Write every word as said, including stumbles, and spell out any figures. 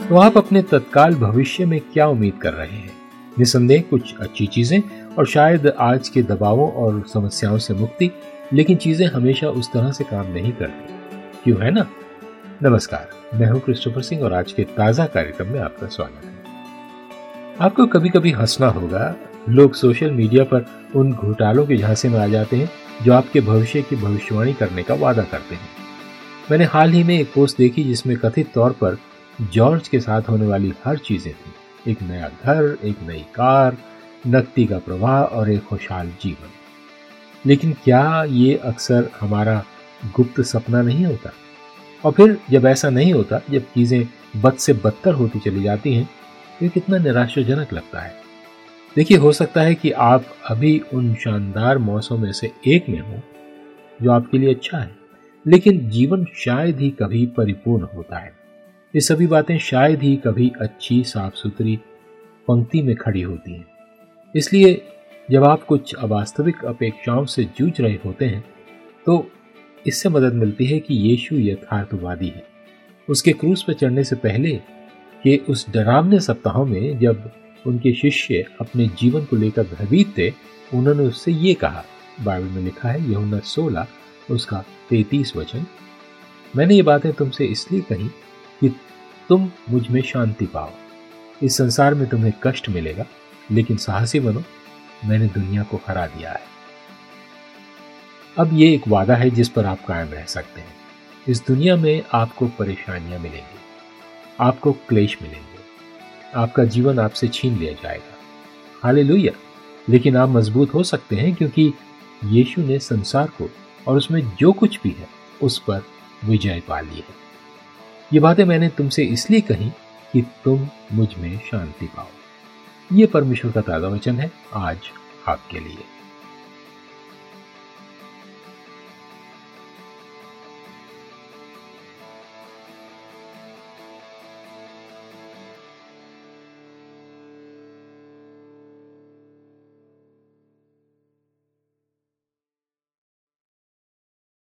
तो आप अपने तत्काल भविष्य में क्या उम्मीद कर रहे हैं? निसंदेह कुछ अच्छी चीजें और शायद आज के दबावों और समस्याओं से मुक्ति, लेकिन चीजें हमेशा उस तरह से काम नहीं करती, क्यों है ना? नमस्कार, मैं हूं क्रिस्टोफर सिंह और आज के ताजा कार्यक्रम में आपका स्वागत है। आपको कभी कभी हंसना होगा, लोग सोशल मीडिया पर उन घोटालों के झांसे में आ जाते हैं जो आपके भविष्य की भविष्यवाणी करने का वादा करते हैं। मैंने हाल ही में एक पोस्ट देखी जिसमें कथित तौर पर जॉर्ज के साथ होने वाली हर चीजें थी। एक नया घर, एक नई कार, नकदी का प्रवाह और एक खुशहाल जीवन। लेकिन क्या ये अक्सर हमारा गुप्त सपना नहीं होता? और फिर जब ऐसा नहीं होता, जब चीजें बद से बदतर होती चली जाती हैं, तो कितना निराशाजनक लगता है। देखिए, हो सकता है कि आप अभी उन शानदार मौसमों में से एक में हो जो आपके लिए अच्छा है, लेकिन जीवन शायद ही कभी परिपूर्ण होता है। ये सभी बातें शायद ही कभी अच्छी साफ सुथरी पंक्ति में खड़ी होती हैं। इसलिए जब आप कुछ अवास्तविक अपेक्षाओं से जूझ रहे होते हैं, तो इससे मदद मिलती है कि यीशु यथार्थवादी है। उसके क्रूस पर चढ़ने से पहले के उस डरावने सप्ताहों में जब उनके शिष्य अपने जीवन को लेकर भयभीत थे, उन्होंने उससे ये कहा। बाइबल में लिखा है, यूहन्ना सोलह उसका तैंतीस वचन, मैंने ये बातें तुमसे इसलिए कही कि तुम मुझ में शांति पाओ। इस संसार में तुम्हें कष्ट मिलेगा, लेकिन साहसी बनो, मैंने दुनिया को हरा दिया है। अब ये एक वादा है जिस पर आप कायम रह सकते हैं। इस दुनिया में आपको परेशानियां मिलेंगी, आपको क्लेश मिलेंगे, आपका जीवन आपसे छीन लिया जाएगा। हालेलुया! लेकिन आप मजबूत हो सकते हैं क्योंकि यीशु ने संसार को और उसमें जो कुछ भी है उस पर विजय पा ली है। ये बातें मैंने तुमसे इसलिए कही कि तुम मुझ में शांति पाओ। ये परमेश्वर का ताजा वचन है आज आपके लिए।